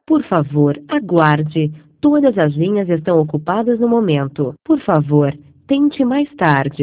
Por favor, aguarde. Todas as linhas estão ocupadas no momento. Por favor, tente mais tarde.